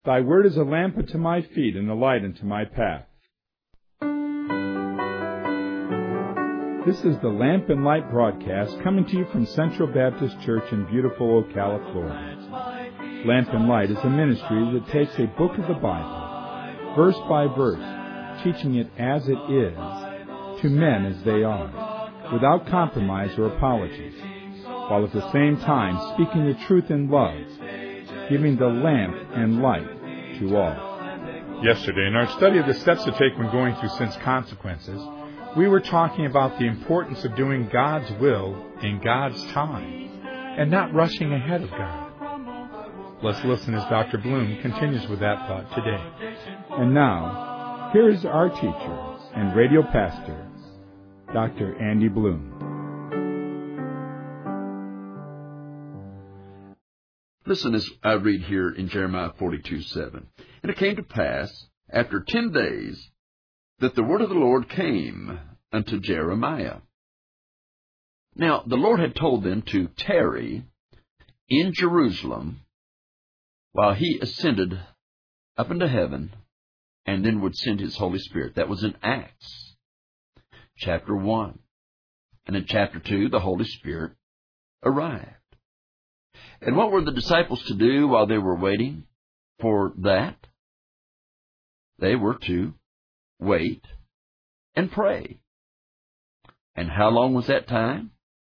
Thy word is a lamp unto my feet and a light unto my path. This is the Lamp and Light broadcast coming to you from Central Baptist Church in beautiful Ocala, Florida. Lamp and Light is a ministry that takes a book of the Bible, verse by verse, teaching it as it is, to men as they are, without compromise or apologies, while at the same time speaking the truth in love, giving the lamp and light to all. Yesterday, in our study of the steps to take when going through sin's consequences, we were talking about the importance of doing God's will in God's time and not rushing ahead of God. Let's listen as Dr. Bloom continues with that thought today. And now, here is our teacher and radio pastor, Dr. Andy Bloom. Listen as I read here in Jeremiah 42:7. And it came to pass, after 10 days, that the word of the Lord came unto Jeremiah. Now, the Lord had told them to tarry in Jerusalem while he ascended up into heaven and then would send his Holy Spirit. That was in Acts chapter 1. And in chapter 2, the Holy Spirit arrived. And what were the disciples to do while they were waiting for that? They were to wait and pray. And how long was that time?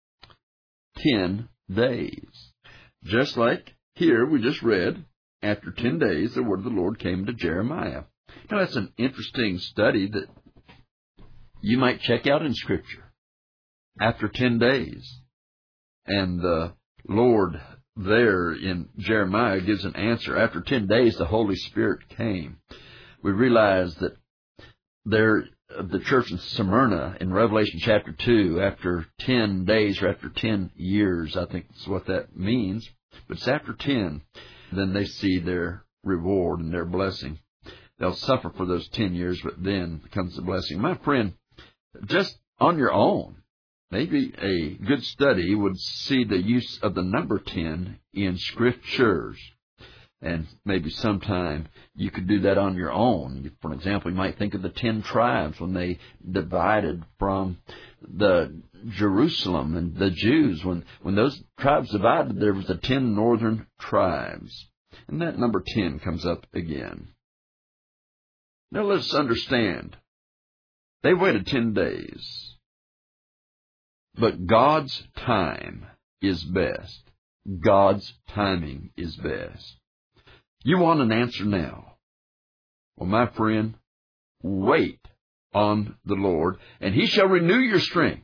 10 days. Just like here we just read, after 10 days the word of the Lord came to Jeremiah. Now that's an interesting study that you might check out in Scripture. After 10 days. And the Lord there in Jeremiah gives an answer. After 10 days the Holy Spirit came. We realize that there, the church in Smyrna in Revelation chapter 2, after 10 days or after 10 years, I think that's what that means, but it's after 10, then they see their reward and their blessing. They'll suffer for those 10 years, but then comes the blessing. My friend, just on your own, maybe a good study would see the use of the number 10 in Scriptures. And maybe sometime you could do that on your own. For example, you might think of the 10 tribes when they divided from the Jerusalem and the Jews. When those tribes divided, there was the 10 northern tribes. And that number 10 comes up again. Now let's understand. They waited 10 days. But God's time is best. God's timing is best. You want an answer now? Well, my friend, wait on the Lord, and he shall renew your strength.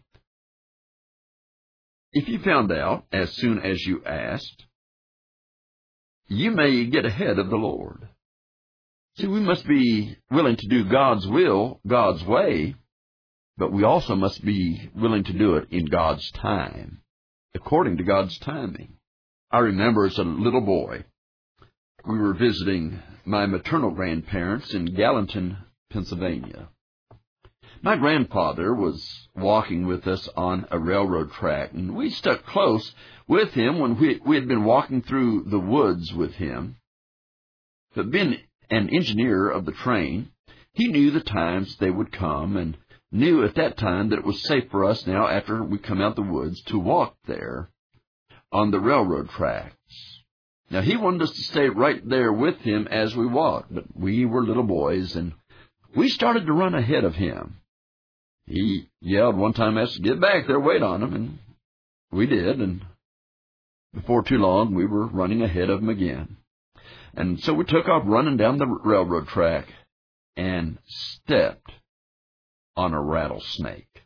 If you found out as soon as you asked, you may get ahead of the Lord. See, we must be willing to do God's will, God's way, but we also must be willing to do it in God's time, according to God's timing. I remember as a little boy, we were visiting my maternal grandparents in Gallatin, Pennsylvania. My grandfather was walking with us on a railroad track, and we stuck close with him when we had been walking through the woods with him. But being an engineer of the train, he knew the times they would come and knew at that time that it was safe for us now, after we come out the woods, to walk there on the railroad tracks. Now, he wanted us to stay right there with him as we walked, but we were little boys, and we started to run ahead of him. He yelled one time at us to get back there, wait on him, and we did, and before too long, we were running ahead of him again. And so we took off running down the railroad track and stepped on a rattlesnake.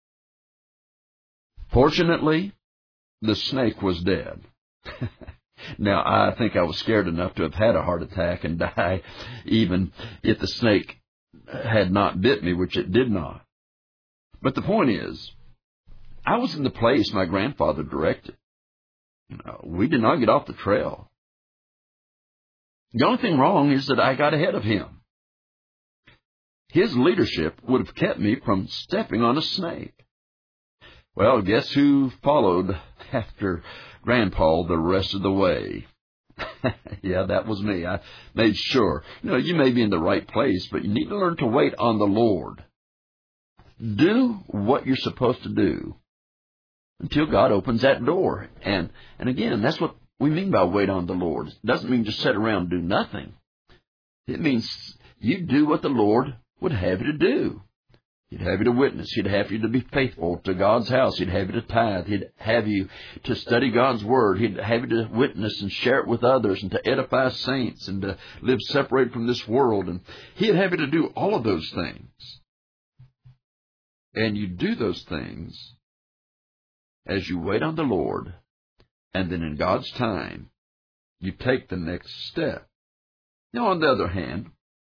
Fortunately, the snake was dead. Now, I think I was scared enough to have had a heart attack and die, even if the snake had not bit me, which it did not. But the point is, I was in the place my grandfather directed. We did not get off the trail. The only thing wrong is that I got ahead of him. His leadership would have kept me from stepping on a snake. Well, guess who followed after Grandpa the rest of the way? Yeah, that was me. I made sure. You may be in the right place, but you need to learn to wait on the Lord. Do what you're supposed to do until God opens that door. And again, that's what we mean by wait on the Lord. It doesn't mean just sit around and do nothing. It means you do what the Lord would have you to do. He'd have you to witness. He'd have you to be faithful to God's house. He'd have you to tithe. He'd have you to study God's Word. He'd have you to witness and share it with others and to edify saints and to live separated from this world. And He'd have you to do all of those things. And you do those things as you wait on the Lord, and then in God's time, you take the next step. Now, on the other hand,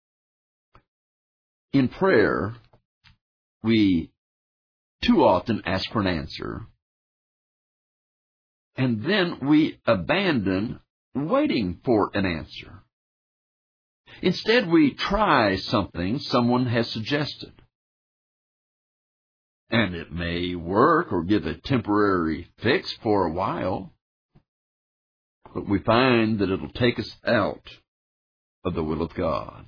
in prayer, we too often ask for an answer, and then we abandon waiting for an answer. Instead, we try something someone has suggested. And it may work or give a temporary fix for a while, but we find that it'll take us out of the will of God.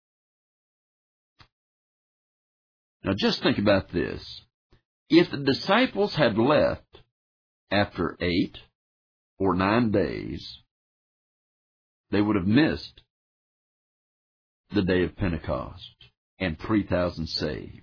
Now just think about this. If the disciples had left after 8 or 9 days, they would have missed the day of Pentecost and 3,000 saved.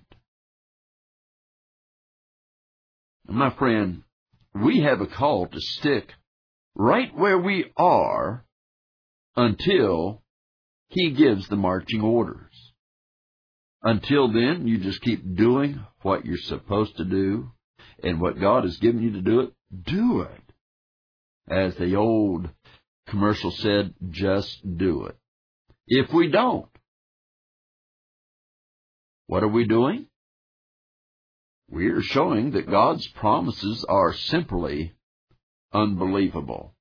My friend, we have a call to stick right where we are until He gives the marching orders. Until then, you just keep doing what you're supposed to do, and what God has given you to do it. As the old commercial said, just do it. If we don't, what are we doing? We are showing that God's promises are simply unbelievable.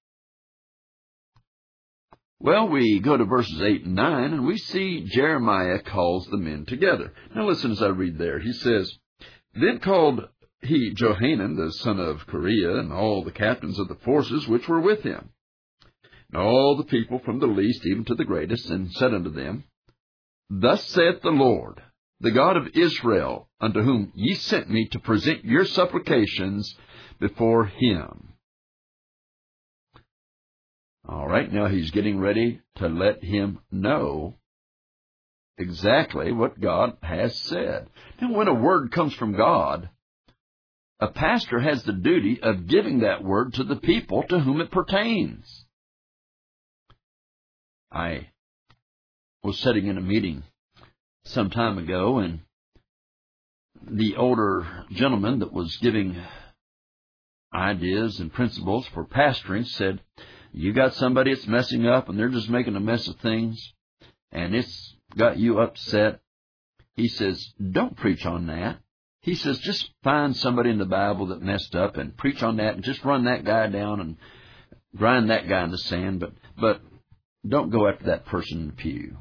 Well, we go to verses 8 and 9, and we see Jeremiah calls the men together. Now listen as I read there. He says, Then called he Johanan, the son of Kareah, and all the captains of the forces which were with him, and all the people from the least even to the greatest, and said unto them, Thus saith the Lord, the God of Israel, unto whom ye sent me to present your supplications before Him. All right, now he's getting ready to let him know exactly what God has said. Now, when a word comes from God, a pastor has the duty of giving that word to the people to whom it pertains. I was sitting in a meeting some time ago, and the older gentleman that was giving ideas and principles for pastoring said, You got somebody that's messing up, and they're just making a mess of things, and it's got you upset. He says, Don't preach on that. He says, just find somebody in the Bible that messed up and preach on that, and just run that guy down and grind that guy in the sand, but don't go after that person in the pew.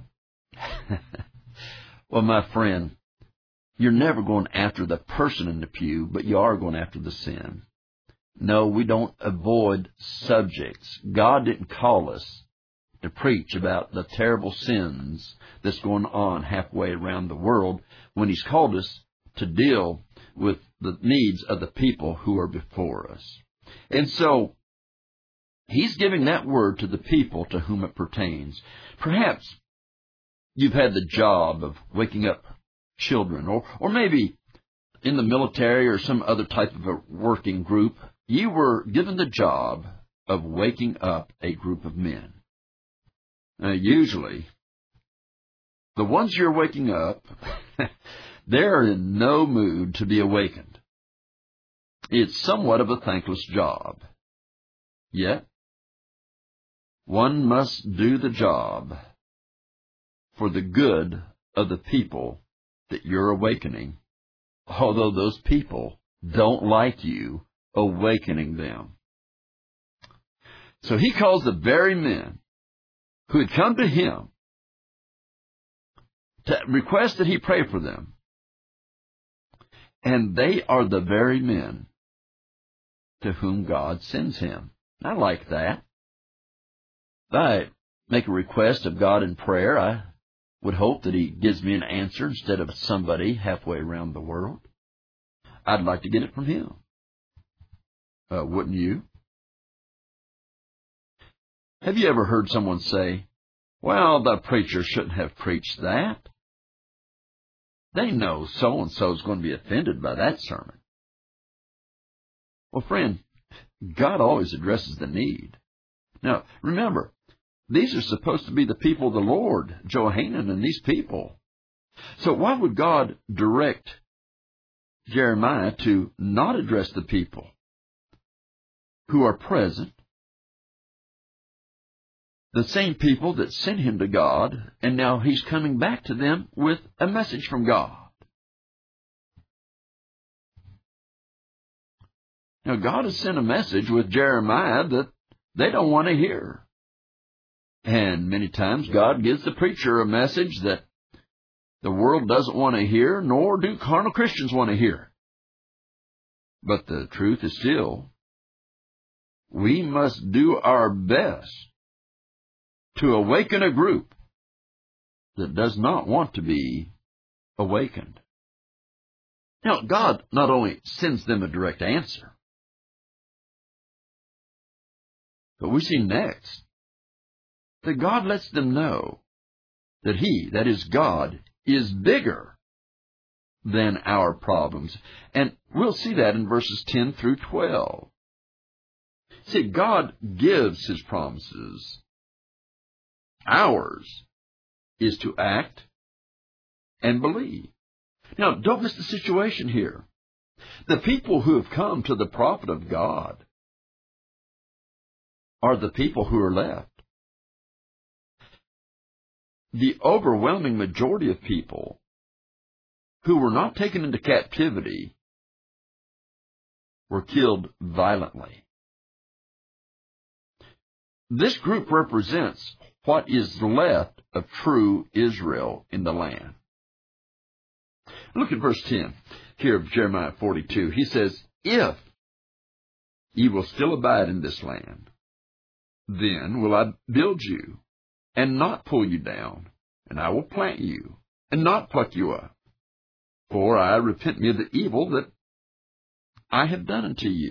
Well, my friend, you're never going after the person in the pew, but you are going after the sin. No, we don't avoid subjects. God didn't call us to preach about the terrible sins that's going on halfway around the world when He's called us to deal with the needs of the people who are before us. And so, He's giving that word to the people to whom it pertains. Perhaps you've had the job of waking up children, or maybe in the military or some other type of a working group, you were given the job of waking up a group of men. Now, usually, the ones you're waking up, they're in no mood to be awakened. It's somewhat of a thankless job. Yet, one must do the job for the good of the people that you're awakening, although those people don't like you awakening them. So He calls the very men who had come to Him to request that He pray for them. And they are the very men to whom God sends Him. I like that. If I make a request of God in prayer, I would hope that He gives me an answer instead of somebody halfway around the world. I'd like to get it from Him. Wouldn't you? Have you ever heard someone say, well, the preacher shouldn't have preached that? They know so-and-so is going to be offended by that sermon. Well, friend, God always addresses the need. Now, remember, these are supposed to be the people of the Lord, Johanan and these people. So why would God direct Jeremiah to not address the people who are present, the same people that sent him to God, and now he's coming back to them with a message from God? Now, God has sent a message with Jeremiah that they don't want to hear. And many times God gives the preacher a message that the world doesn't want to hear, nor do carnal Christians want to hear. But the truth is still, we must do our best to awaken a group that does not want to be awakened. Now, God not only sends them a direct answer, but we see next that God lets them know that He, that is God, is bigger than our problems. And we'll see that in verses 10 through 12. See, God gives His promises. Ours is to act and believe. Now, don't miss the situation here. The people who have come to the prophet of God are the people who are left. The overwhelming majority of people who were not taken into captivity were killed violently. This group represents what is left of true Israel in the land. Look at verse 10 here of Jeremiah 42. He says, if ye will still abide in this land, then will I build you, and not pull you down, and I will plant you, and not pluck you up. For I repent me of the evil that I have done unto you.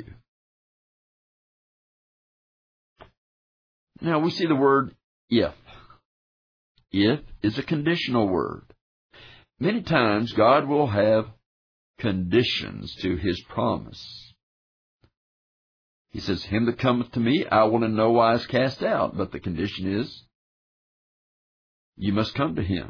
Now we see the word if. If is a conditional word. Many times God will have conditions to His promise. He says, him that cometh to me, I will in no wise cast out. But the condition is, you must come to Him.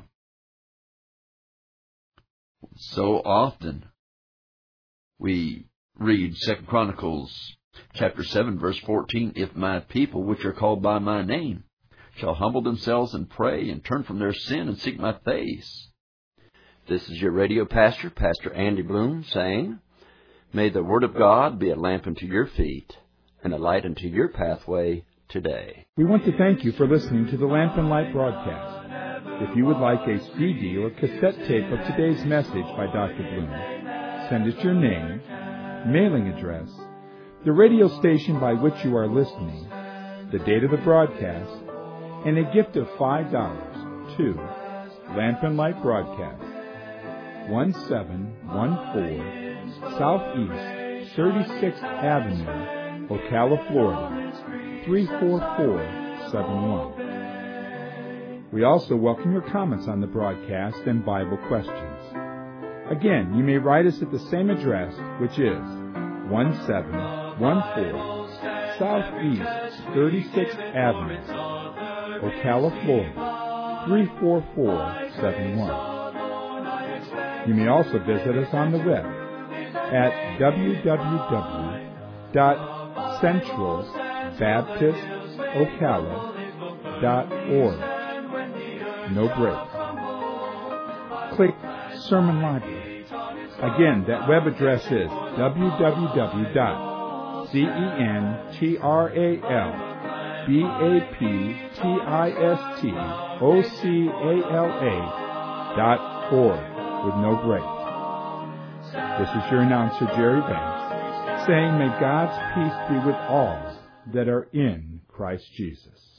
So often, we read 2 Chronicles chapter 7, verse 14, if my people, which are called by my name, shall humble themselves and pray and turn from their sin and seek my face. This is your radio pastor, Pastor Andy Bloom, saying, may the Word of God be a lamp unto your feet and a light unto your pathway today. We want to thank you for listening to the Lamp and Light broadcast. If you would like a CD or cassette tape of today's message by Dr. Bloom, send us your name, mailing address, the radio station by which you are listening, the date of the broadcast, and a gift of $5 to Lamp and Light Broadcast, 1714 Southeast 36th Avenue, Ocala, Florida, 34471. We also welcome your comments on the broadcast and Bible questions. Again, you may write us at the same address, which is 1714 Southeast 36th Avenue, Ocala, Florida, 34471. You may also visit us on the web at www.centralbaptistocala.org. No breaks. Click Sermon Library. Again, that web address is www.centralbaptistocala.org with no breaks. This is your announcer, Jerry Banks, saying, may God's peace be with all that are in Christ Jesus.